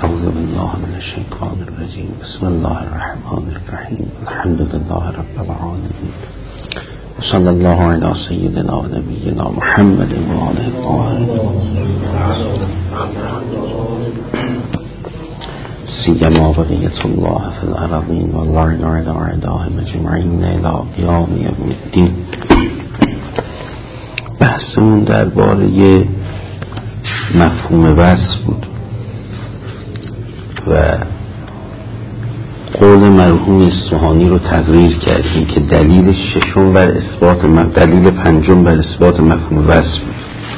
اعوذ بالله من الشیطان الرجیم. بسم الله الرحمن الرحیم. الحمد لله رب العالمین و صلی الله علی سیدنا و نبینا محمد و آله الطاهرین سیما بقیت الله فی الارضین و الله علی اعدائهم اجمعین الی قیام یوم الدین. بحثمون درباره مفهوم وصف بود و قول مرحوم اصفهانی رو تقریر کردیم که دلیل ششم بر اثبات دلیل پنجم بر اثبات مفهوم وصف بود.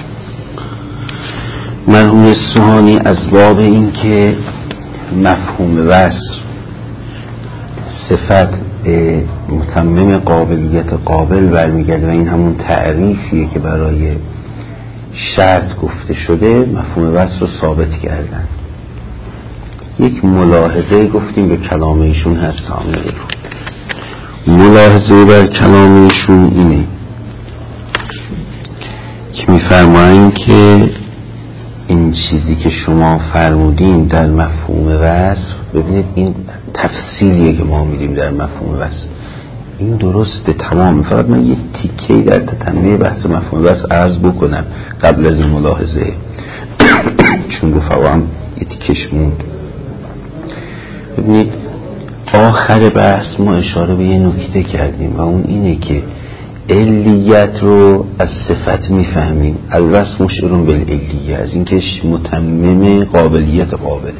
مرحوم اصفهانی از باب این که مفهوم وصف صفت به متمم قابلیت قابل برمیگرده و این همون تعریفیه که برای شرط گفته شده، مفهوم وصف رو ثابت کردن. یک ملاحظه گفتیم به کلام ایشون هست. ملاحظه بر کلام ایشون اینه که میفرمایند که این چیزی که شما فرمودین در مفهوم وصف، ببینید این تفصیلیه که ما میدیم در مفهوم وصف، این درسته تمام. فقط من یک تیکه‌ای در تتمه بحث مفهوم وصف عرض بکنم قبل از این ملاحظه چون رفقام یه تیکش موند. ببینید آخر بحث ما اشاره به یه نکته کردیم و اون اینه که علیت رو از صفت میفهمیم، الوصف مشعرون بالعلیه، از اینکه متمم قابلیت قابله.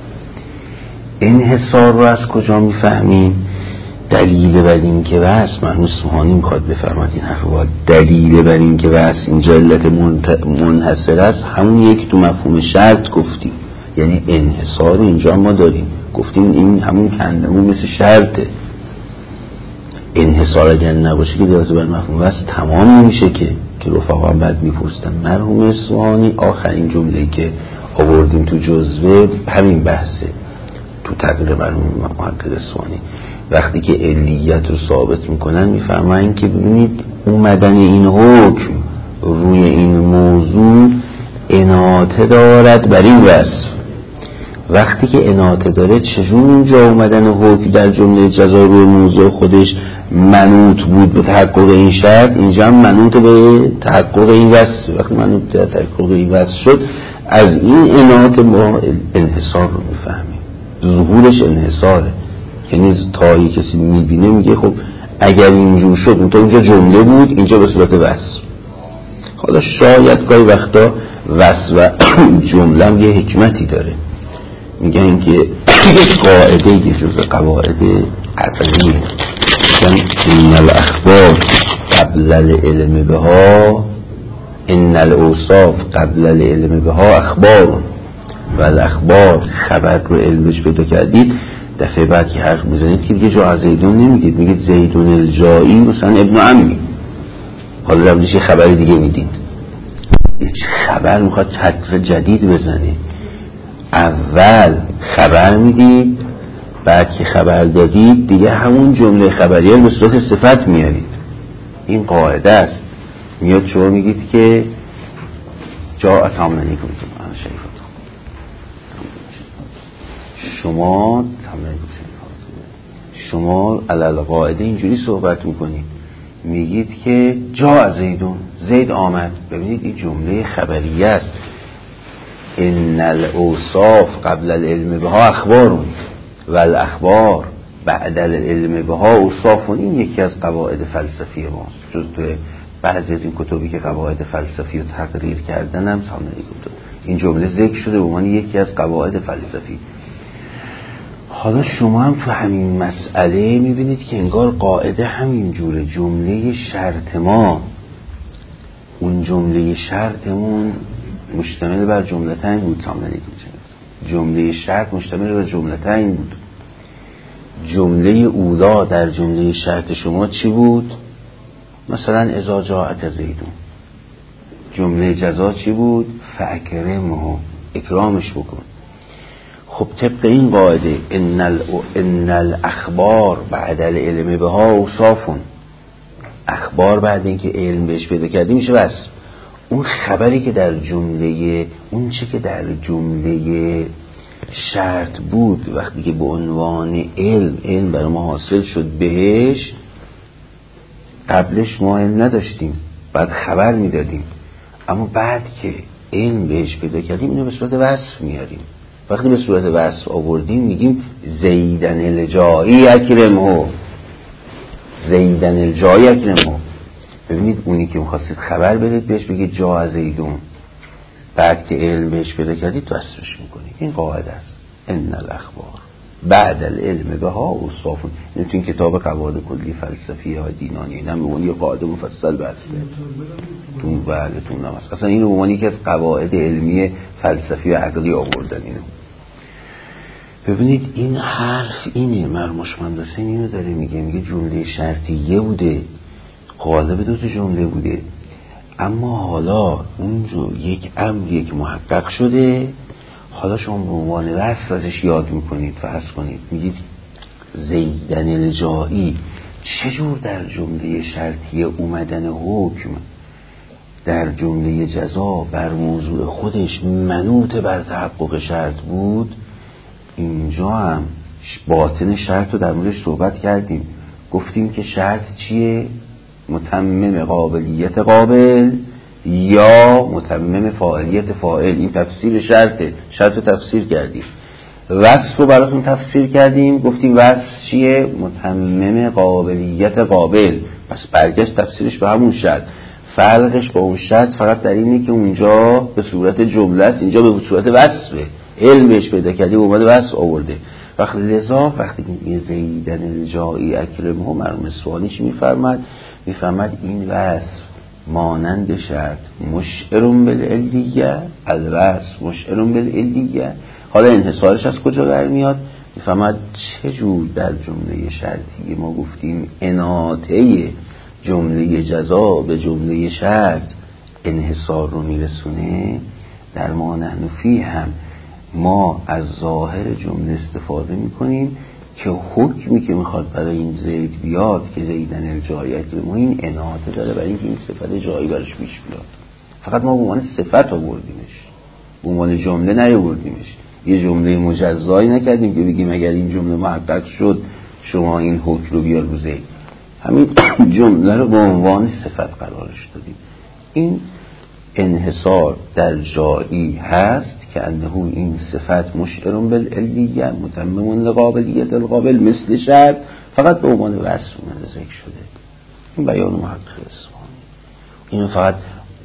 انحصار رو از کجا میفهمیم؟ دلیل بر این که وصف، مرحوم اصفهانی میخواد بفرماد این حرف رو، دلیل بر این که وصف این علت منحصر است همون یک تو مفهوم شرط گفتیم، یعنی انحصار رو اینجا ما داریم، گفتیم این همون کندمون مثل شرطه. انحصار اگر نباشه که دلالت بر مفهوم وصف تمام نمیشه که رفقا بعد میپرسن. مرحوم اصفهانی آخرین جمله‌ای که آوردیم تو جزوه همین بحثه، تو تقریر مرحوم محقق اصفهانی وقتی که علیت رو ثابت میکنن میفرمایند که ببینید اومدن این حکم روی این موضوع اناطه دارد بر این وصف. وقتی که اناطه داره چجور اونجا اومدن حکم در جمله جزا روی موضوع خودش منوط بود به تحقق این شرط، اینجا هم منوط به تحقق این وصف. وقتی منوط به تحقق این وصف شد، از این اناطه ما انحصار رو میفهمیم، ظهورش انحصاره. یعنی تا یه کسی میبینه میگه خب اگر اینجور شد اون تا اونجا جمله بود، اینجا به صورت وصف. حالا شاید گاهی وقتا وصف و جمله هم یه حکمتی داره، میگن که یک قاعده یه جزء قواعد عقلیه، میگن ان الاخبار قبل العلم بها، ان الاوصاف قبل العلم بها اخبار و الاخبار خبر رو علمش پیدا کردید. دفعه بعد که حرف میزنید که دیگه جا زیدون نمیگید، میگید زیدون الجایی مثلا ابن عمی. حالا قبلش یه خبر دیگه میدید، یه خبر میخواد حرف جدید بزنه. اول خبر میدید، بعد که خبر دادید دیگه همون جمله خبریه به صورت صفت میارید. این قاعده است. میاد شما میگید که جا اسلام علیکم شما علل قاعده اینجوری صحبت میکنید، میگید که جا زیدون، زید آمد. ببینید این جمله خبریه است. ان الاوصاف قبل العلم بها اخبارون و الاخبار بعد العلم بها اوصافون. این یکی از قواعد فلسفی ما، جز تو بعضی از این کتبی که قواعد فلسفی رو تقریر کردن هم این جمله ذکر شده به عنوان یکی از قواعد فلسفی. حالا شما هم تو همین مسئله میبینید که انگار قاعده همین جوره. جمله شرط ما، اون جمله شرطمون مشتمل بر جملتین بود. جمله شرط مشتمل بر جملتین بود. جمله اولا در جمله شرط شما چی بود؟ مثلا اذا جاءک زیدون. جمله جزا چی بود؟ فاکرمه، اکرامش بکن. خب طبق این قاعده ان الاخبار بعد العلم بها اوصافون، اخبار بعد اینکه علم بهش پیدا کردی میشه وصف. اون خبری که در جمله، اون چه که در جمله شرط بود وقتی که به عنوان علم برای ما حاصل شد بهش، قبلش ما علم نداشتیم، بعد خبر میدادیم، اما بعد که علم بهش پیدا کردیم اینو به صورت وصف میاریم. وقتی به صورت وصف آوردیم میگیم زیدن الجایی اکرمه، زیدن الجایی اکرمه. ببینید اونی که میخواستید خبر بدید بهش بگید جا زیدون، بعد که علم بهش پیدا کردید وصفش میکنید. این قاعده است. ان الاخبار بعد العلم بها اوصافون. این تو این کتاب قواعد کلی فلسفی ها دینانی اینا به عنوان قاعده مفصل بسته تو بالتون نماز. اصلا اینو به عنوان یکی از قواعد علمی فلسفی و عقلی آوردن اینو. ببینید این حرف اینه، مرموش مندسین اینو داره میگه جمله شرطیه بوده، قالب دو تا جمله بوده، اما حالا اون یک امریه که محقق شده، حالا شما به عنوان وصف ازش یاد میکنید. فرض کنید میگید زیدن الجایی، چجور در جمله شرطیه اومدن حکم در جمله جزا بر موضوع خودش منوط بر تحقق شرط بود. اینجا هم باطن شرط رو در موردش صحبت کردیم، گفتیم که شرط چیه؟ متمم قابلیت قابل یا متمم فاعلیت فاعل. این تفسیر شرطه، شرط رو تفسیر کردیم. وصف رو براتون تفسیر کردیم، گفتیم وصف چیه؟ متمم قابلیت قابل. پس برگشت تفسیرش به همون شرط. فرقش با اون شرط فقط در اینه که اونجا به صورت جمله است، اینجا به صورت وصفه. علم بهش پیدا کردی و اومده وصف آورده. وقتی لذا وقتی یه زیدن الجایی اکرمه مرحوم اصفهانی چی میفرماد این وصف مانند شرط مشعرون بالعلیه، الوصف مشعرون بالعلیه. حالا انحصارش از کجا برمیاد؟ میفرماد چجور در جمله شرطی ما گفتیم اناطه جمله جزا به جمله شرط انحصار رو میرسونه، در ما نحن فی هم ما از ظاهر جمله استفاده میکنیم که حکمی که میخواد برای این زید بیاد که زیدن الجایی ما این اناطه داره برای اینکه این صفت جایی برش پیش بیاد. فقط ما به عنوان صفت آوردیمش، به عنوان جمله نیاوردیمش. یه جمله مجزایی نکردیم که بگیم اگر این جمله محقق شد شما این حکم رو بیار رو زید. همین جمله رو به عنوان صفت قرارش دادیم. این انحصار در جایی هست که انه این صفت مشعرون بالعلیه متمم لقابلیت القابل مثل شرط، فقط به عنوان وصف اومده ذکر شده. این بیان محقق اصفهانی. اینو فقط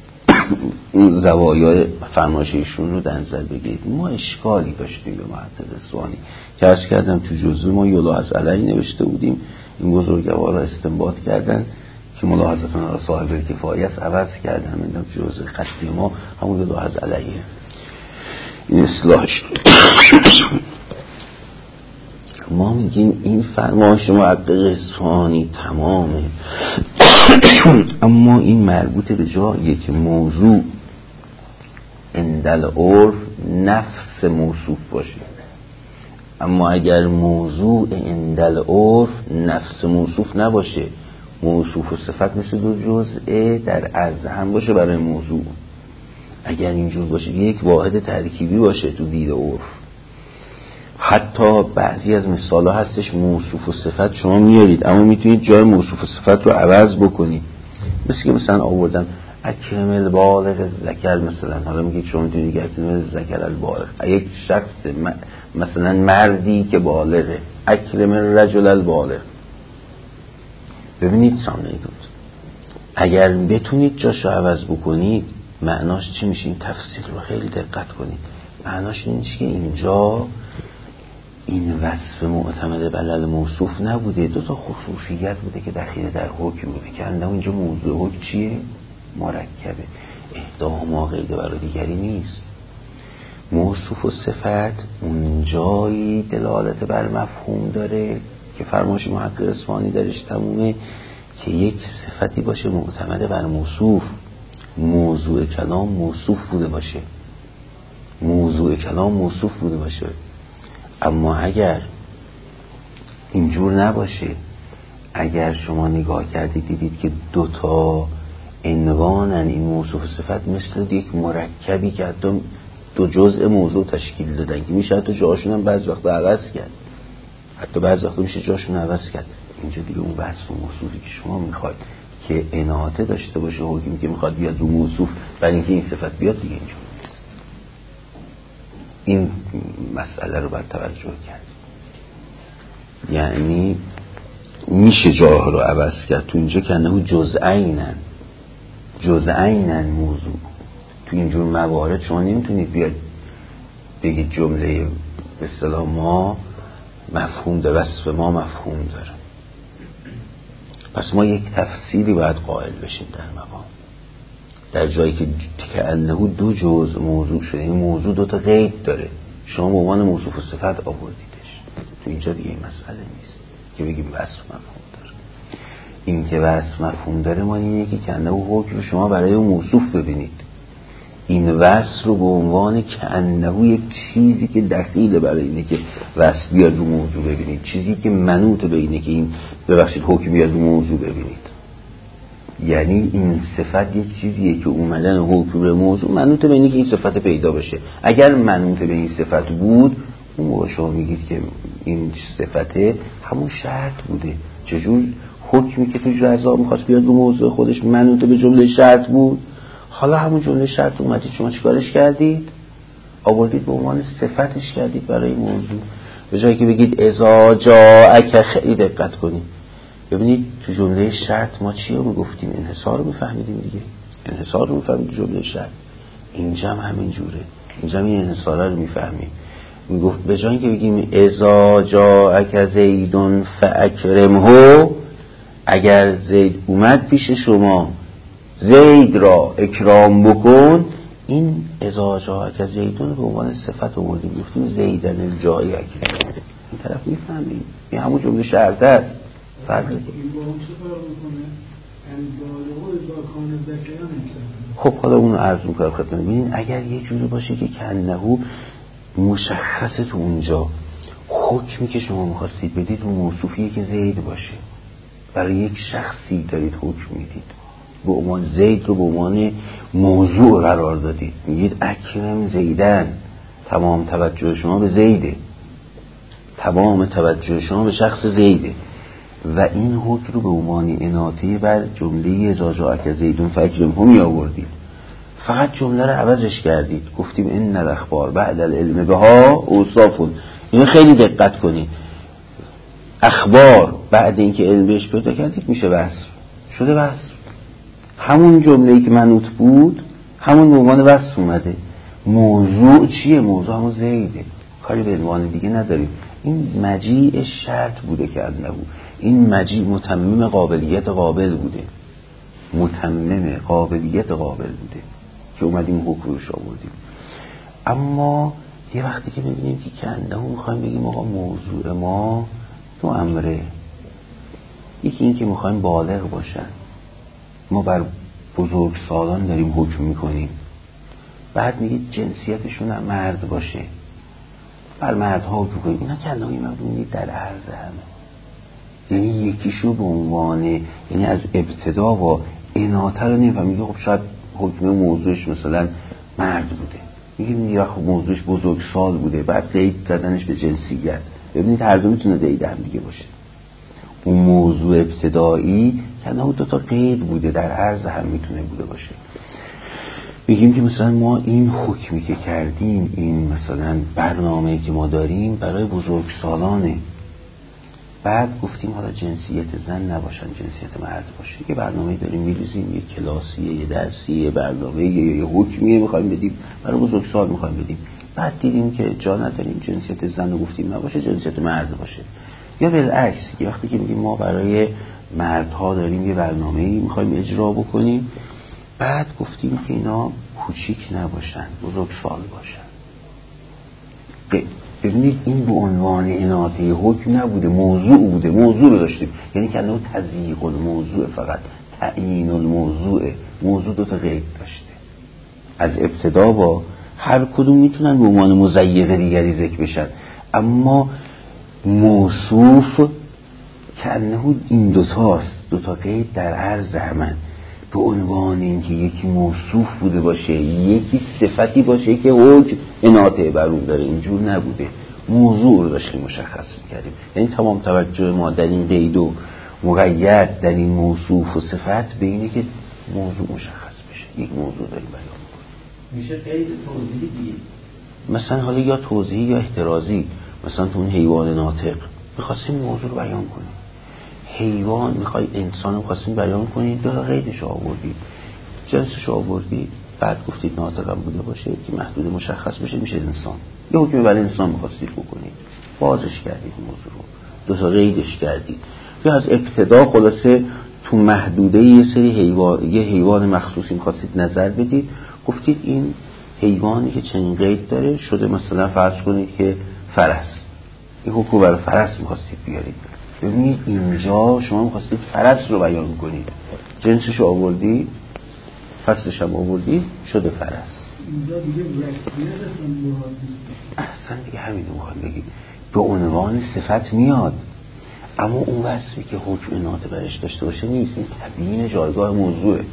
اون زوایای فرمایششون رو در نظر بگیرید. ما اشکالی داشتیم به محقق اصفهانی که عرض کردم تو جزء ما یلاحظ علیه نوشته بودیم، این بزرگوار را استنباط کردن که ملاحظتون را صاحب الکفایه است عوض کردن، من جزء خطی ما همون یلاحظ علیه این اصلاحش. ما میگیم این فرمایش محقق اصفهانی تمامه، اما این مربوط به جاییه که موضوع اندل عرف نفس موصوف باشه. اما اگر موضوع اندل عرف نفس موصوف نباشه، موصوف و صفت مثل دو جزء در عرض هم باشه برای موضوع، اگر اینجور باشه یک واحد ترکیبی باشه تو دید عرف، حتی بعضی از مثال ها هستش موصوف و صفت شما میارید اما میتونید جای موصوف و صفت رو عوض بکنید. مثل که مثلا آوردن اکرم البالغ ذکر، مثلا حالا میگید شما میتونید اکرم الذکر البالغ، یک شخص مثلا مردی که بالغه، اکرم الرجل البالغ. ببینید سامنه بود، اگر بتونید جاشو عوض بکنید معناش چی میشه؟ این تفسیر رو خیلی دقت کنید. معناش این که اینجا این وصف معتمد بلل موصوف نبوده، دو تا خصوصیت بوده که دخیل در حکم بوده که انده اینجا موضوع حکم چیه؟ مرکبه، احداهما غیر برای دیگری نیست. موصوف و صفت اونجایی دلالت بر مفهوم داره که فرمایش محقق اصفهانی درش تمومه که یک صفتی باشه معتمد بر موصوف، موضوع کلام موصوف بوده باشه، موضوع کلام موصوف بوده باشه. اما اگر اینجور نباشه، اگر شما نگاه کردید دیدید که دوتا عنوانن این موصوف صفت مثل یک مرکبی که حتی دو جزء موضوع تشکیل دادن که میشه حتی جاشون هم بعض وقتا عوض کرد، حتی بعض وقتا میشه جاشون عوض کرد. اینجا دیگه اون بحث و موضوعی که شما میخواید که اناعته داشته باشه، حکمی که میخواد بیاد رو موصوف برای اینکه این صفت بیاد، دیگه اینجا نیست. این مسئله رو باید توجه کرد. یعنی میشه جاها رو عوض کرد. تو اینجا که انه جزءینن موضوع، تو اینجور موارد شما نمیتونید بیاد بگید جمله به اصطلاح ما مفهوم ده، وصف ما مفهوم داره. پس ما یک تفصیلی باید قائل بشیم در مقام، در جایی که انه دو جزء موضوع شده. این موضوع دو تا قید داره، شما به عنوان موصوف و صفت آوردیدش. تو اینجا دیگه این مسئله نیست که بگیم وصف مفهوم داره. این که وصف مفهوم داره ما اینه که انه حکم رو شما برای موصوف ببینید، این وصف رو به عنوان که انه یک چیزی که دخیله برای اینه که وصف بیاد رو موضوع ببینید، چیزی که منوط به اینه که این ببخشید حکم بیاد رو موضوع ببینید. یعنی این صفت یک چیزیه که اومدن حکم رو موضوع منوط به اینه که این صفت پیدا بشه. اگر منوط به این صفت بود، اون موقع شما میگید که این صفت همون شرط بوده. چجور حکمی که تو جزا میخواست بیاد رو موضوع خودش منوط به جمله شرط بود، حالا همون جمله شرط اومدید شما چیکارش کردید؟ آوردید به عنوان صفتش کردید برای موضوع. به جایی که بگید اذا جاءک، خیلی دقت کنید ببینید تو جمله شرط ما چی رو میگفتیم؟ انحصار رو میفهمیدیم دیگه، انحصار رو میفهمیدیم جمله شرط. اینجا هم همین جوره، اینجا هم این انحصار رو میفهمیم. میگفت به جایی که بگیم اذا جاءک زیدون فاکرمه، اگر زید اومد پیش شما زید را اکرام بکن، این اذا جاءک زیدون به عنوان صفت آوردیم، گفتیم زیدن الجای اکرم. این طرف میفهمیم این همون جمله شرط است. فرق این با اون چه فرق میکنه؟ خب حالا اون عرض میکنم خدمتتون. ببینید اگر یه جوری باشه که کنهو مشخصه تو اونجا حکمی که شما میخواستید بدید رو موصوفیه که زید باشه، برای یک شخصی دارید حکم میدید، به عنوان زید رو به عنوان موضوع قرار دادید، میگید اکرم زیدن، تمام توجه شما به زیده، تمام توجه شما به شخص زیده، و این حکم رو به عنوان اناطه بر جمله اذا جاءک زیدون فاکرمه می آوردید. فقط جمله رو عوضش کردید، گفتیم ان الاخبار بعد العلم بها اوصاف. اینو خیلی دقت کنید، اخبار بعد اینکه علم بهش پیدا کردید میشه وصف، شده وصف. همون جمله‌ای که منوط بود همون به عنوان وصف اومده. موضوع چیه؟ موضوع همون زیده، کاری به عنوان دیگه نداریم. این مجیء شرط بوده که نبود، این مجیء متمم قابلیت قابل بوده، متمم قابلیت قابل بوده که اومدیم حکم روش آوردیم. اما یه وقتی که ببینیم که کنده میخوایم بگیم آقا موضوع ما دو امره، یکی این که میخوایم بالغ باشن، ما بر بزرگ سالان داریم حکم میکنیم، بعد میگید جنسیتشون هم مرد باشه، بر مردها حکم کنیم. اینا کلمه‌ای مبنی در عرض همه، یعنی یکیشو به عنوان، یعنی از ابتدا و اناطه رو نمیفهم. میگه خب شاید حکم موضوعش مثلا مرد بوده، میگیم یا خب موضوعش بزرگ سال بوده، بعد قید زدنش به جنسیت. ببینید هر دو میتونه قید هم دیگه باشه. اون موضوع ابتدایی کنه دو تا قید بوده، در عرض هم میتونه بوده باشه. میگیم که مثلا ما این حکمی که کردیم، این مثلا برنامه‌ای که ما داریم برای بزرگسالانه، بعد گفتیم حالا جنسیت زن نباشن، جنسیت مرد باشه. یه برنامه‌ای داریم می‌ریزیم، یه کلاسیه، یه درسیه، یه برنامه‌ای، یه حکمیه می‌خوایم بدیم برای بزرگسال می‌خوایم بدیم، بعد دیدیم که جا نداریم جنسیت زن رو گفتیم نباشه، جنسیت مرد باشه. یا بالعکس، یه وقتی که میگیم ما برای مردها داریم یه برنامه‌ای می‌خوایم اجرا بکنیم، بعد گفتیم که اینا کوچیک نباشن، بزرگسال باشن. ببینید این به عنوان اناطه حکم نبوده، موضوع بوده، موضوع رو داشتیم. یعنی که انه تضییق الموضوع، فقط تعیین الموضوع، موضوع دو تا قید داشته. از ابتدا با هر کدوم میتونن به عنوان مضیق دیگری ذکر بشن، اما موصوف که انه این دوتاست، دوتا قید در عرض همن. به عنوان اینکه یکی موصوف بوده باشه، یکی صفتی باشه که حکم اناطه بر اون داره. اینجور نبوده. موضوع رو داشتیم مشخص می‌کردیم. یعنی تمام توجه ما در این قید و مقید، در این موصوف و صفت به اینه که موضوع مشخص بشه. یک موضوع داریم بیان می‌کنیم. میشه قید توضیحی دیگه. مثلا حالا یا توضیحی یا احترازی. مثلا تو اون حیوان ناطق می‌خواستیم موضوع رو بیان کنیم. حیوان میخوای انسان رو خواستیم بیان کنید، دو قیدش آوردید، جنسش آوردید، بعد گفتید ناطقم بوده باشه که محدود مشخص بشه میشه انسان. یه حکمی برای انسان میخواستید بکنید، بازش کردید موضوع رو، دو تا قیدش کردید. یا از ابتدا خلاصه تو محدوده یه سری حیوان، یه حیوان مخصوصی میخواستید نظر بدید، گفتید این حیوانی که چنین قید داره شده، مثلا فرض کنید که فرس، این حکم برای فرس میخواستید بیارید. ببینید اینجا شما می‌خواستید فرس رو بیان کنید، جنسش رو آوردید، فصلش هم آوردید، شده فرس. اینجا دیگه وصفیت اصلا مراد نیست. احسن دیگه همین رو می‌خوام بگید. به عنوان صفت میاد، اما اون وصفی که حکم اناطه برش داشته باشه نیست. این تبیین جایگاه موضوعه.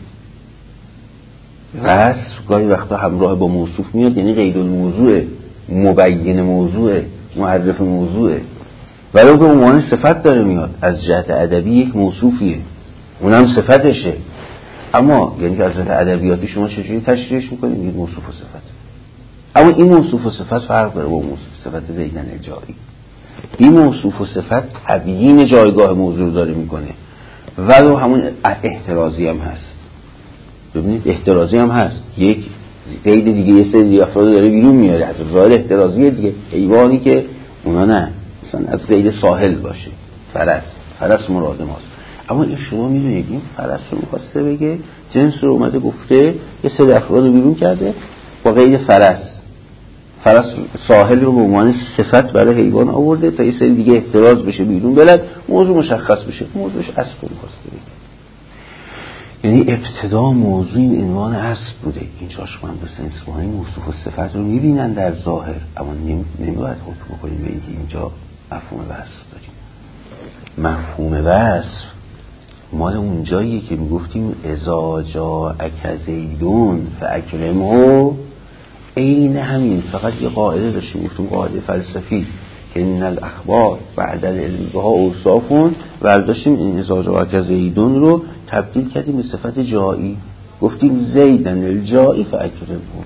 وصف گاهی وقتا همراه با موصوف میاد، یعنی قید الموضوعه، مبین موضوعه، معرف موضوعه، ولو به عنوان صفت داره میاد. از جهت ادبی یک موصوفیه، اونم صفتشه. اما یعنی که از جهت ادبیاتی شما چجوری تشریحش میکنید؟ میگید موصوف و صفت. اما این موصوف و صفت فرق داره با موصوف صفت زیدن جایی. این موصوف و صفت تبیین جایگاه موضوع داره میکنه، ولو همون احترازی هم هست. ببینید احترازی هم هست، یک قید دیگه یه سری افراد داره بیرون میاره از ظاهر احترازی دیگه. حیوانی که اونا نه، مثلا از قید ساحل باشه، فرس مراد ماست. اما این شما میدونید این فرس رو میخواسته بگه، جنس رو اومده گفته، یه سری افراد رو بیرون کرده با قید فرس ساحل رو به عنوان صفت برای حیوان آورده تا یه سری دیگه احتراز بشه بیرون بلد، موضوع مشخص بشه. موضوعش اصل رو میخواسته بگه، یعنی ابتدا موضوع این عنوان اصل بوده. اینجاش من مثل اسمانی موصوف و صفت رو میبینن در ظاهر، اما نمیباید حکم بکنیم به اینکه اینجا مفهوم وصف داریم. مفهوم وصف مال اونجاییه که میگفتیم اذا جاءک زیدون فاکرمه، عین همین. فقط یه قاعده داشتیم، گفتیم قاعده فلسفی که ان الاخبار بعد العلم بها اوصافون، برداشتیم این اذا جاءک زیدون رو تبدیل کردیم به صفت جایی، گفتیم زیدن الجایی فاکرمه.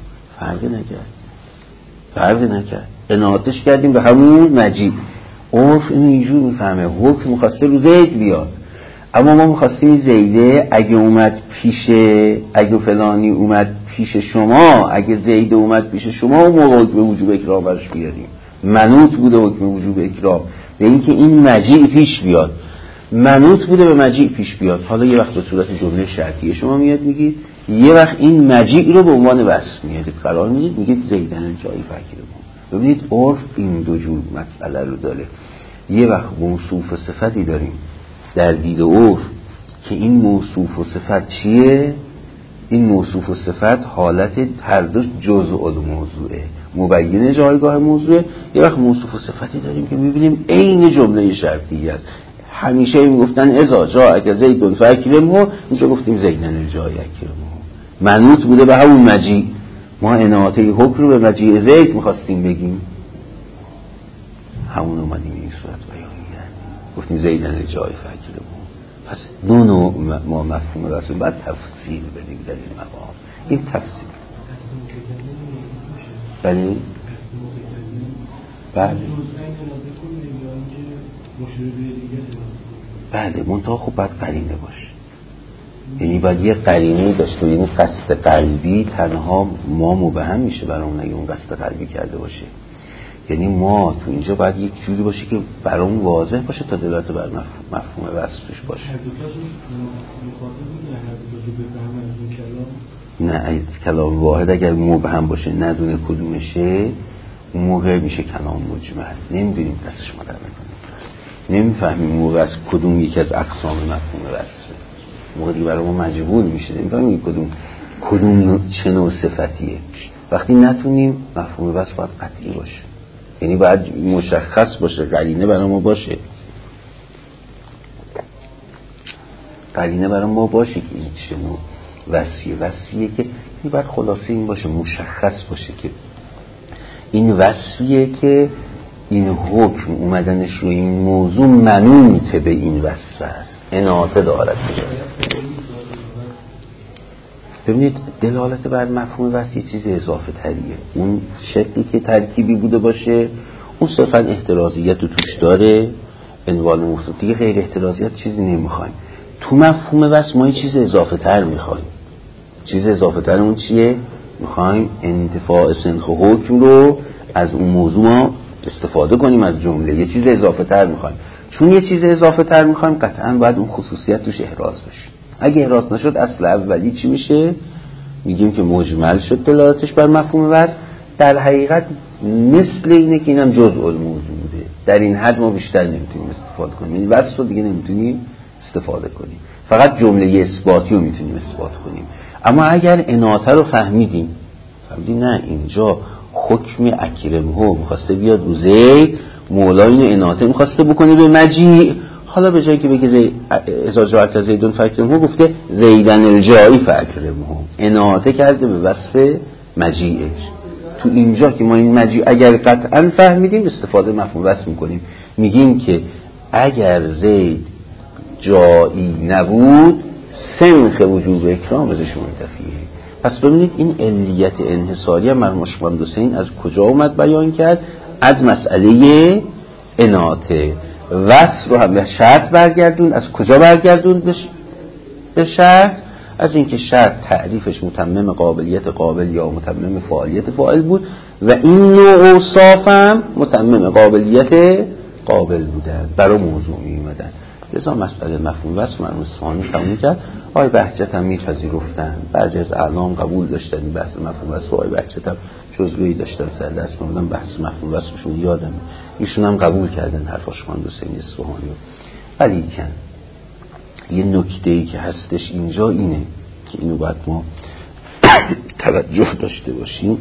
فرق نکرد، اناطش کردیم به همون مجیء. عرف اینجور میفهمه حکم میخواسته رو زید بیاد، اما ما میخواستیم زیده اگه اومد پیشه، اگه فلانی اومد پیش شما، اگه زیده اومد پیش شما، اون موقع حکم وجوب اکرام برش بیاریم. منوط بوده حکم وجوب اکرام به اینکه این مجیء پیش بیاد، منوط بوده به مجیء پیش بیاد. حالا یه وقت به صورت جمله شرطیه شما میاد میگید، یه وقت این مجیء رو به عنوان وصف میادید قرار میدید، میگید زیدن جایی فکر ما. ببینید عرف این دو جور مسئله رو داره. یه وقت موصوف و صفتی داریم در دید عرف که این موصوف و صفت چیه؟ این موصوف و صفت حالت هر دو جزء الموضوعه، مبین جایگاه موضوعه. یه وقت موصوف و صفتی داریم که میبینیم عین جمله شرطی است. همیشه میگفتن اذا جاءک زید فاکرمه، اینجا گفتیم زیدن الجای اکرمه، منوط بوده به همون مجیء. ما اناطه حکم رو به مجیء زید میخواستیم بگیم، همون اومدیم این صورت بیان کردیم، گفتیم زیدن الجای فاکرمه. پس دو نوع ما مفهوم رسول باید تفصیل بدیم در این مقام. این تفصیل بله منتها خب باید قرینه باشه، یعنی باید یه قرینه داشته، یعنی قصد قلبی تنها ما مبهم میشه برامون اگه اون قصد قلبی کرده باشه. یعنی ما تو اینجا باید یک جوری باشه که برامون واضح باشه تا دلالت بر مفهوم وصفش باشه. نه کلام واحد اگر مبهم باشه ندونه کدومشه، اون موقع میشه کلام مجمل، نمیدونیم دستش ما در میکنیم، نمیفهمیم موقع از کدوم یکی از اقسام مفهوم وصفه. موقع دیگه برای ما مجبور میشه نمیفهمیم کدوم چه نوع صفتیه. وقتی نتونیم مفهوم وصف باید قطعی باشه، یعنی باید مشخص باشه، قرینه برای ما باشه، قرینه برای ما باشه که این چه نوع وصفیه که این باید خلاصه این باشه، مشخص باشه که این وصفیه که این حکم اومدنش روی این موضوع منوط به این وصف است، اناطه دارد. ببینید دلالت بر مفهوم وصف یه چیز اضافه تریه. اون شکلی که ترکیبی بوده باشه اون صرفا احترازیت رو توش داره، عنوان موضوع دیگه غیر احترازیت چیزی نمیخوایم. تو مفهوم وصف ما یه چیز اضافه تر میخوایم. چیز اضافه تر اون چیه؟ میخوایم انتفاع سنخ حکم رو از اون موضوع ما استفاده کنیم، از جمله یه چیز اضافه تر میخوایم. چون یه چیز اضافه تر میخوایم قطعا باید اون خصوصیت توش احراز بشه. اگه احراز نشد اصل اولی چی میشه؟ میگیم که مجمل شد دلالتش بر مفهوم وصف. در حقیقت مثل اینه که اینم جزء الموضوع بوده، در این حد ما بیشتر نمیتونیم استفاده کنیم، این وصف رو دیگه نمیتونیم استفاده کنیم، فقط جمله اثباتی رو میتونیم اثبات کنیم. اما اگر اناطه رو فهمیدیم نه اینجا حکم اکرمه میخواسته بیاد رو زید، مولا اینو اناطه میخواسته بکنه به مجیع، حالا به جایی که بگه اذا جاءک زیدون فاکرمه گفته زیدن الجایی فاکرمه، اناطه کرده به وصف مجیعش. تو اینجا که ما این مجیع اگر قطعا فهمیدیم استفاده مفهوم وصف میکنیم، میگیم که اگر زید جایی نبود سنخ وجوب اکرام ازش منتفیه. پس ببینید این علیت انحصاری هم مرحوم شیخ محمد حسین از کجا اومد بیان کرد؟ از مسئله اناطه. وصف رو هم به شرط برگردون. از کجا برگردون به شرط؟ از اینکه شرط تعریفش متمم قابلیت قابل یا متمم فاعلیت فاعل بود و این نوع اوصاف هم متمم قابلیت قابل بودن، برای موضوع می اومدن. لذا مسئله مفهوم وصف مرحوم اصفهانی تموم کرد. آقای بهجت هم میپذیرفتن، بعضی از اعلام قبول داشتن این بحث مفهوم وصف. آقای بهجت هم جزوهی داشتن سر دست بودن بحث مفهوم وصفشون یادم، ایشون هم قبول کردن حرفاش خواند حسین اصفهانی. ولی کن یه نکته‌ای که هستش اینجا اینه که اینو باید ما توجه داشته باشیم.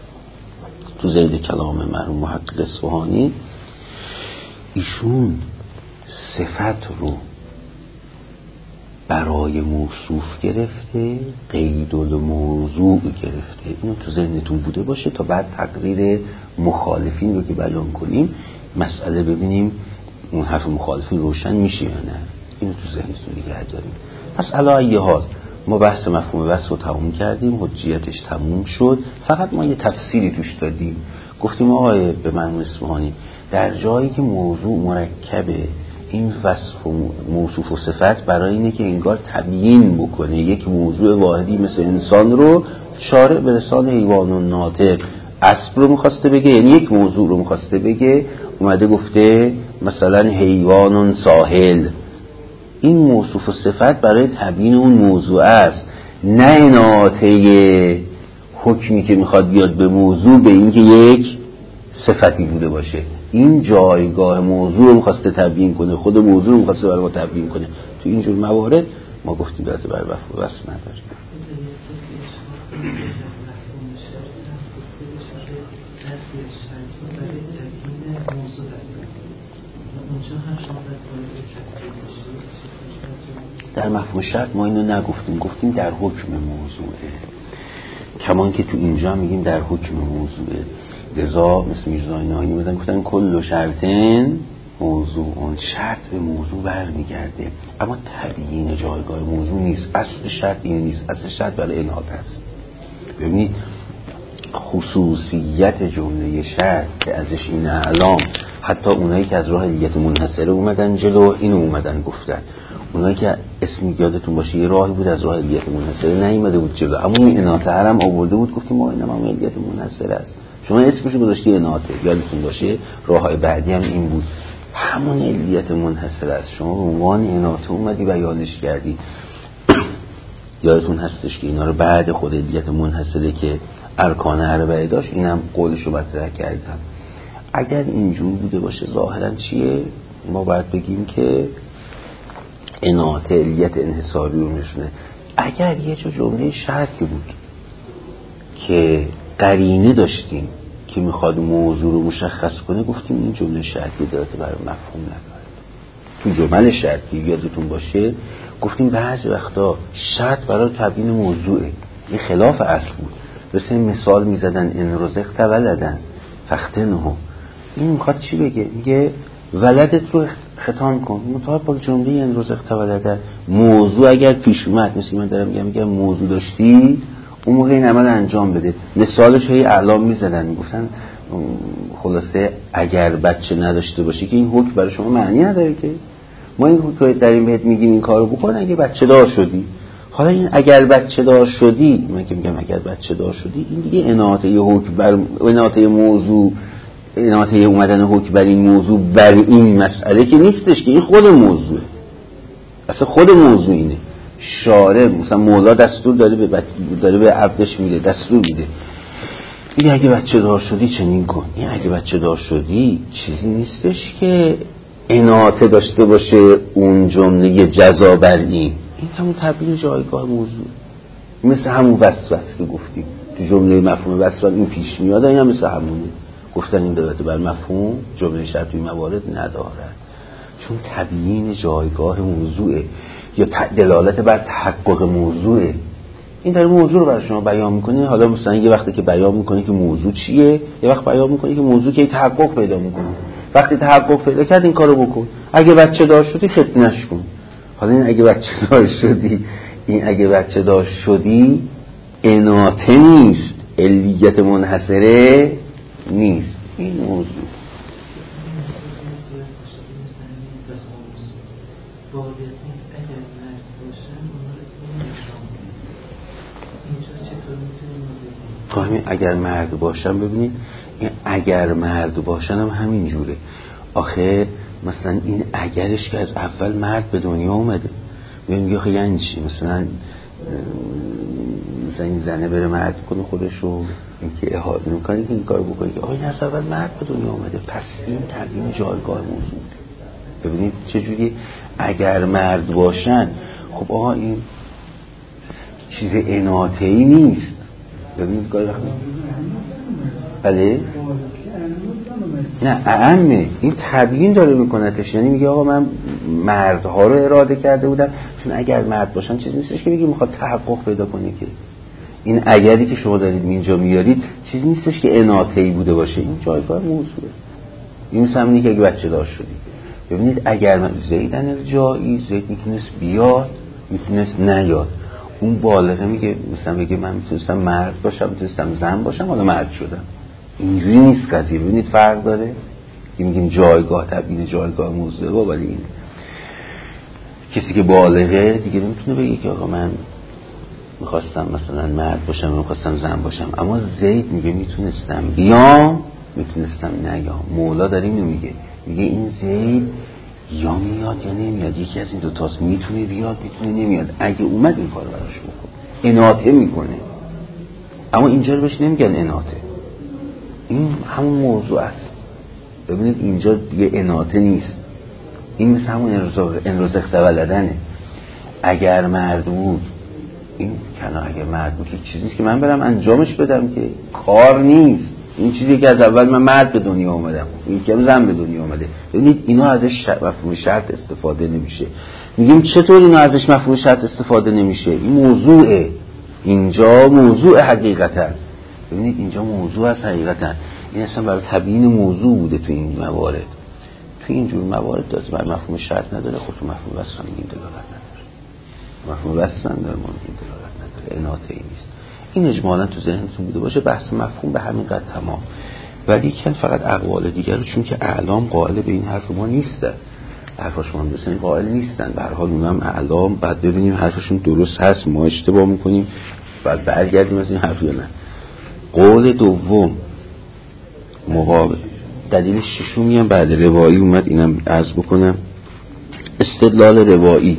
تو ذیل کلام مرحوم محقق اصفهانی ایشون صفت رو برای موصوف گرفته، قید الموضوع گرفته. اینو تو ذهنتون بوده باشه تا بعد تقریر مخالفین رو که بیان کنیم مسئله ببینیم اون حرف مخالفین روشن میشه یا نه. اینو تو ذهنتون نگه داریم. پس علی ای حال ما بحث مفهوم وصف رو تموم کردیم، حجیتش تموم شد. فقط ما یه تفسیری توش دادیم، گفتیم آقای به مرحوم اصفهانی در جایی که موضوع مرکبه، این وصف و موصوف و صفت برای اینه که انگار تبیین بکنه یک موضوع واحدی مثل انسان رو، شارع به لسان حیوان و ناطق اسب رو میخواسته بگه، یعنی یک موضوع رو میخواسته بگه، اومده گفته مثلا حیوان ساحل. این موصوف و صفت برای تبیین اون موضوع است، نه اناطه حکمی که میخواد بیاد به موضوع به این که یک صفتی بوده باشه. این جایگاه موضوع رو میخواسته تبیین کنه، خود موضوع رو میخواسته برای ما تبیین کنه. تو اینجور موارد ما گفتیم داده برای وصف وصف نداریم. در مفهوم شرط ما اینو نگفتیم، گفتیم در حکم موضوعه، کمان که تو اینجا میگیم در حکم موضوعه. لذا مثل میرزای ناینی بودن گفتن کل شرطن موضوع، اون شرط به موضوع برمیگرده اما تبیین جایگاه موضوع نیست. اصل شرط این نیست، اصل شرط برای اناطه است. ببینید خصوصیت جمله شرط که ازش این اعلام، حتی اونایی که از راه علیت منحصره اومدن جلو اینو اومدن گفتن، اونایی که اسمی یادتون باشه یه راهی بود از راه علیت منحصره نیومده بود جلو، اما این اناطه هم آورده بود، گفتیم ما اینم هم علیت منحصره است، شما اسمشو گذاشتی اناطه. یادتون باشه راههای بعدی هم این بود، همون علیت منحصره است، شما به عنوان اناطه اومدی بیانش کردی. یادتون هستش که اینا رو بعد خود علیت منحصره که ارکان اربعه داشت اینم قولشو مطرح کردن. اگر اینجور بوده باشه ظاهرا چیه؟ ما باید بگیم که اناطه علیت انحصاری رو نشونه. اگر یه جمله شرطی بود که قرینه داشتیم که میخواد موضوع رو مشخص کنه، گفتیم این جمله شرطی داره برای مفهوم نداره. تو جمله شرطی یادتون باشه گفتیم بعضی وقتا شرط برای تبیین موضوعه، این خلاف اصل بود. مثل مثال میزدن ان رزقت ولدن فختنه. این میخواد چی بگه؟ میگه ولدت رو ختان کن. مطابق با جمله ان رزقت ولدن، موضوع اگر پیش اومد، مثل من دارم میگم موضوع داشتی، اون موقع این عمل انجام بده. مثالش هی اعلام میزدن، میگفتن خلاصه اگر بچه نداشته باشی که این حکم برای شما معنی نداره که ما این حکم داریم بهت میگیم این کارو بکن اگه بچه دار شدی. حالا این اگر بچه دار شدی، من که میگم اگر بچه دار شدی، این دیگه اناطه حکم بر اناطه موضوع، اناطه اومدن حکم بر این موضوع بر این مسئله که نیستش، که این خود موضوعه، اصلا خود موضوع اینه. شارع مثلا مولا دستور داره به عبدش میده، دستور میده، میگه اگه بچه دار شدی چنین کن. این اگه بچه دار شدی چیزی نیستش که اناطه داشته باشه اون جمله جزا بر این همون تبیین جایگاه موضوع، مثل همون وسوسه که گفتیم تو جمله مفهوم وسوسه این پیش میاد، این هم مثل همونه، گفتن این دلالت بر مفهوم جمله شرطی موارد ندارد، چون تبیین جایگاه موضوعه یا دلالت بر تحقق موضوعه. این داره موضوع رو برای شما بیان میکنه. حالا مثلا یه وقتی که بیان میکنه که موضوع چیه، یه وقت بیان میکنه که موضوع که تحقق پیدا میکنه. وقتی تحقق پیدا کرد این کارو بکن. اگه بچه دار شدی ختنش کن. حالا این اگه بچه دار شدی، این اگه بچه دار شدی اناطه نیست، علیت منحصره نیست. این موضوع همین اگر مرد باشم. ببینید این اگر مرد باشن هم همین جوره. آخه مثلا این اگرش که از اول مرد به دنیا اومده، میگه آخه یعنی چی؟ مثلا این زنه بره مرد کنه خودشو، این که احاطه میکنه که این کارو بکنه که آخه از اول مرد به دنیا اومده، پس این تبیین جایگاه موضوع. ببینید چجوری اگر مرد باشن. خب آقا این چیز اناطه‌ای نیست. ببینید گاهی وقت بله نه اعمه، این تبیین داره میکنتش، یعنی میگه آقا من مردها رو اراده کرده بودم، چون اگر مرد باشن چیزی نیستش که بگی میخواد تحقق پیدا کنه، که این اگری که شما دارید اینجا میارید چیزی نیستش که اناطه‌ای بوده باشه، این جایگاه موضوعه. این مثلا اینه که اگه بچه دار شدی، ببینید اگر من زیدن جایی، زید میتونست بیاد میتونست نیاد، اون بالغه میگه مثلا بگه من میتونستم مرد باشم میتونستم زن باشم حالا مرد شدم. اینجوری نیست قضیه. ببینید فرق داره که میگیم جایگاه تبیین جایگاه موضوع با، ولی این کسی که بالغه دیگه نمیتونه بگه که آقا من میخواستم مثلا مرد باشم میخواستم زن باشم. اما زید میگه میتونستم بیام میتونستم نیام. مولا داره اینو میگه این زید یا میاد یا نمیاد، یکی از این دوتاست، میتونه بیاد میتونه نمیاد. اگه اومد این کار براش بکن، اناطه میکنه. اما اینجا رو بهش نمیگن اناطه، این همون موضوع است. ببینید اینجا دیگه اناطه نیست، این مثل همون انرزخت ولدنه. اگر مرد بود این کنه، اگر مرد بود چیزی نیست که من برم انجامش بدم، که کار نیست. این چیزی که از اول من مرد به دنیا آمدم، این که زن به دنیا آمده. ببینید اینا ازش مفهوم شرط استفاده نمیشه. میگیم چطور اینا ازش مفهوم شرط استفاده نمیشه؟ این موضوعه، اینجا موضوع حقیقتا. ببینید اینجا موضوع از حقیقتا، این اصلا برای تبیین موضوع بوده تو این موارد. تو این جور موارد داره برای مفهوم شرط نداره. خود تو مفهوم وصل میگیم دلالت نداره، مفهوم وصل داره ما میگیم دلالت نداره، اناطه‌ای نیست. این اجمالا تو ذهنتون بوده باشه. بحث مفهوم به همین قد تمام. ولی کن فقط اقوال دیگر رو، چون که اعلام قائل به این حرف ما نیستن، حرفاشون هم دوستان قائل نیستن. به هر حال اونم اعلام بعد ببینیم حرفشون درست هست، ما اشتباه میکنیم بعد برگردیم از این حرف یا نه. قول دوم مقابل دلیل ششمی هم بعد روایی اومد، اینم عرض بکنم. استدلال روایی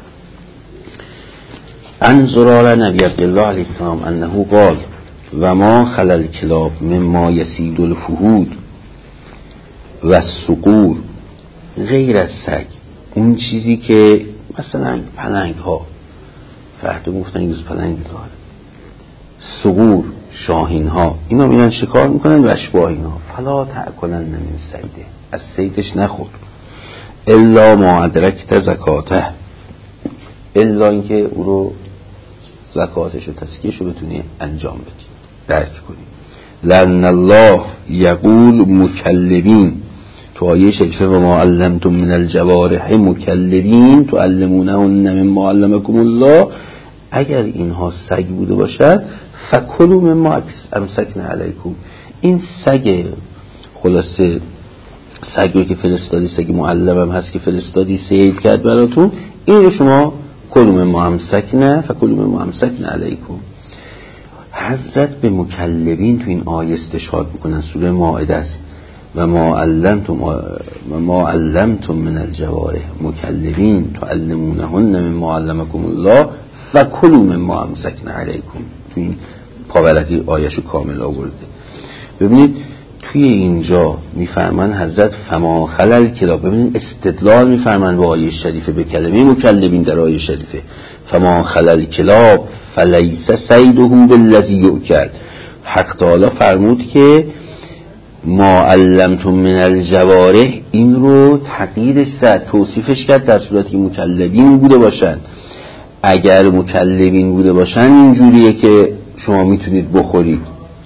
عن زراره نبی عبدالله علیه السلام انه قال و ما خلل کلاب مما یسید الفهود و الصقور غیر از سگ. اون چیزی که مثلا پلنگ ها فهد گفتن یوز پلنگ زاره، صقور شاهین ها، اینا میرن شکار میکنن و اشباه اینا، فلا تأکلن من سیده، از سیدش نخور، الا ما ادرکت زکاته، الا اینکه او رو زکاتش و تزکیهش رو بتونی انجام بدی، درک کنی. لأن الله یقول مکلبین، تو آیه شریفه و ما علمتم من الجوارح مکلبین تعلمونهن مما علمکم الله، اگر اینها سگ بوده باشد فکلوا مما امسکن علیکم، این سگ خلاصه سگ رو که فرستادی، سگ معلم هم هست که فرستادی صید کرد براتون، این رو شما کلوا مما امسکن فکلوا مما امسکن علیکم. حضرت به مکلبین تو این آیه استشهاد میکنن، سوره مائده است. و ما علمتم من الجوارح مکلبین تعلمونهن مما علمکم الله فکلوا مما امسکن علیکم. تو این پاورقی آیهشو کامل آورده. ببینید توی اینجا میفرمان حضرت فما خلل کلاب، ببینید استدلال میفرمان با آیه شریفه به کلمه مکلبین در آیه شریفه، فما خلل کلاب فلیس صیده بالذی یؤکل. حق تعالی فرمود که ما علمتم من الجوارح، این رو تقییدش زد، توصیفش کرد در صورتی که مکلبین بوده باشن. اگر مکلبین بوده باشن اینجوریه که شما میتونید بخورید،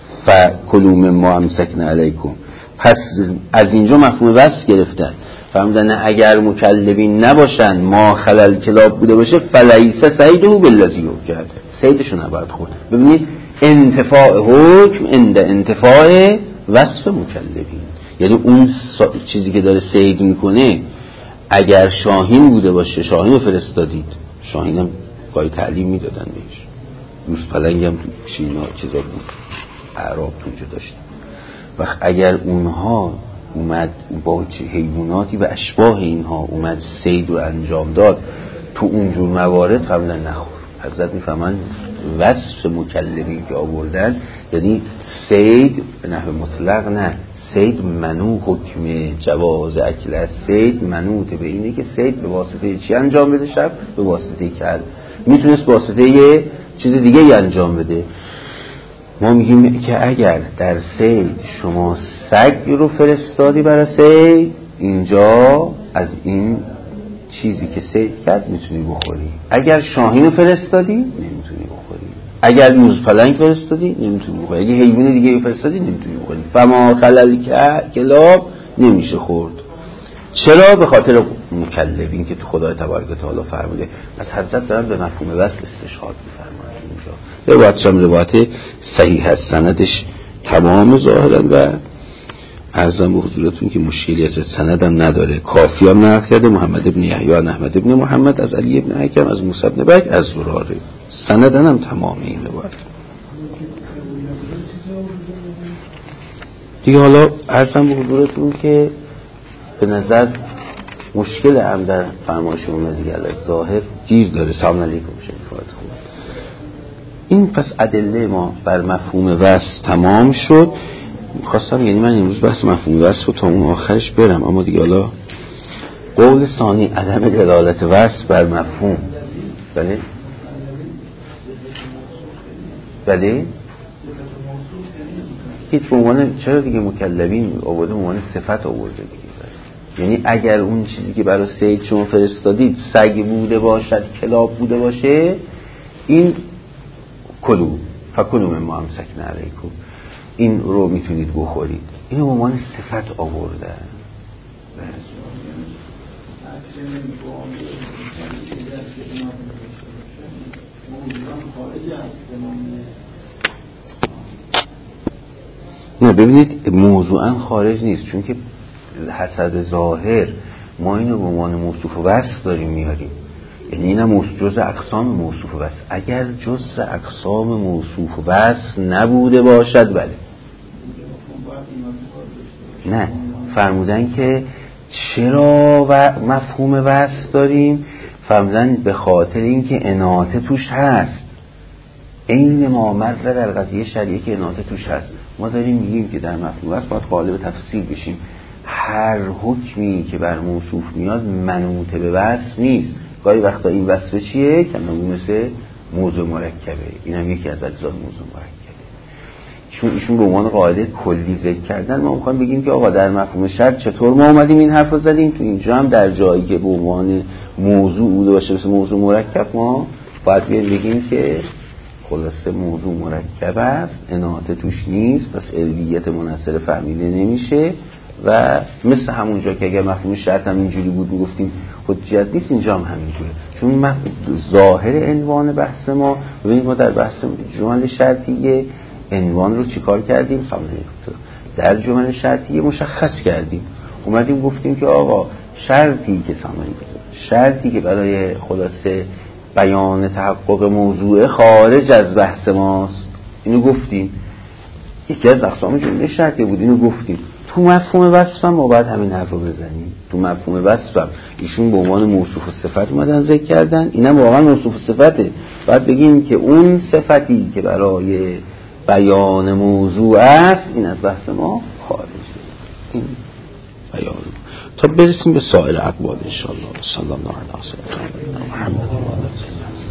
فکلوا مما امسکن علیکم. پس از اینجا مفهوم وصف گرفتن، فهمیدن اگر مکلبین نباشن، ما خلل کلاب بوده باشه، فلیس صیده بالذی یؤکل، صیدشو نباید خورد. ببینید انتفاع حکم عند انتفاع وصف مکلبین، یعنی اون چیزی که داره صید میکنه اگر شاهین بوده باشه، شاهین رو فرستادید، شاهین هم گاهی تعلیم میدادن بهش، یوز پلنگ هم تو چینا چیزا بود، اعراب تو اونجا داشتن. وقت اگر اونها اومد با حیواناتی و اشباه اینها اومد صید رو انجام داد، تو اونجور موارد قبلا نخور. حضرت میفهمن وصف مکلبین که آوردن یعنی صید به نحو مطلق نه، صید منو حکم جواز اکل از صید منوط به اینه که صید به واسطه چی انجام بده؟ شب به واسطه کل، میتونست به واسطه یه چیز دیگه ای انجام بده. ما میگیم که اگر در صید شما سگ رو فرستادی برای صید، اینجا از این چیزی که صید کرد میتونی بخوری. اگر شاهین رو فرستادی نمیتونی بخوری، اگر یوز پلنگ فرستادی نمیتونی بخوری، اگر حیوان دیگه رو فرستادی نمیتونی بخوری. فما خلل کلاب نمیشه خورد. چرا؟ به خاطر مکلبین که تو خدای تبارک و تعالی فرموده. پس حضرت دارن به مفهوم وصل استشهاد می‌فرمایند. اینجا روایتش هم روایت صحیح هست، سندش تمام ظاهرا و عرضم به حضورتون که مشکلی از سند هم نداره. کافی هم نقل کرده محمد ابن یحیی و احمد ابن محمد از علی ابن حکم از موسی ابن بک از زراره، سندن هم تمام این روایت. دیگه حالا عرضم به حضورتون که به نظر مشکل هم در فرمایش اومد دیگه از ظاهر گیر داره. سلام علیکم شریفات خوب. این پس ادله ما بر مفهوم وصف تمام شد. خواستم یعنی من امروز بحث مفهوم وصف رو تا اون آخرش برم، اما دیگه حالا قول ثانی عدم دلالت وصف بر مفهوم. بله بله هیچ به عنوان چرا دیگه مکلبین آورده به عنوان صفت آورده دیگه. یعنی اگر اون چیزی که برای صید شما فرستادید سگ بوده باشد، کلاب بوده باشه، این کلو فکلوا مما امسکن علیکم، این رو میتونید بخورید. اینو به عنوان صفت آورده. نه ببینید موضوعا خارج نیست، چون که حسب ظاهر ما اینو به عنوان موصوف و وصف داریم میاریم، یعنی اینم جزء اقسام موصوف و وصف. اگر جزء اقسام موصوف و وصف نبوده باشد بله. نه فرمودن که چرا و مفهوم وصف داریم، فرمودن به خاطر اینکه اناطه توش هست، این ما مرد در قضیه شریعه که اناطه توش هست. ما داریم میگیم که در مفهوم وصف باید قالب تفصیل بشیم. هر حکمی که بر موصوف میاد منوط به وصف نیست. گاهی وقتا این وصف چیه؟ که مثل موضوع مرکبه، این هم یکی از اجزای موضوع مرکبه چون ایشون به عنوان قاعده کلی ذکر کردن، ما میخوایم بگیم که آقا در مفهوم شرط چطور ما اومدیم این حرف رو زدیم، تو اینجا هم در جایی که به عنوان موضوع بوده باشه مثل موضوع مرکب، ما باید بگیم که خلاصه موضوع مرکب است، اناعت توش نیست، پس علیت منحصر فهمیده نمیشه و مثل همونجا که اگر مفهوم شرط هم اینجوری بود میگفتیم حجت نیست، اینجا هم همینجوره. چون ظاهر عنوان بحث ما، ببینید ما در بحث جمل شرطیه عنوان رو چیکار کردیم؟ در جمل شرطیه مشخص کردیم، اومدیم گفتیم که آقا شرطی که برای خلاصه بیان تحقق موضوع خارج از بحث ماست، اینو گفتیم، یکی از اقسام جمله شرطی بود، اینو گفتیم. تو مفهوم وصف ما باید همین حرف رو بزنیم. تو مفهوم وصف ایشون به عنوان موصوف و صفت اومدن ذکر کردن، اینم واقعا موصوف و صفته. باید بگیم که اون صفتی که برای بیان موضوع است این از بحث ما خارجه. این بیان تا برسیم به سایر اقوال ان شاء الله. صلی الله علیه و سلم محمد و علیه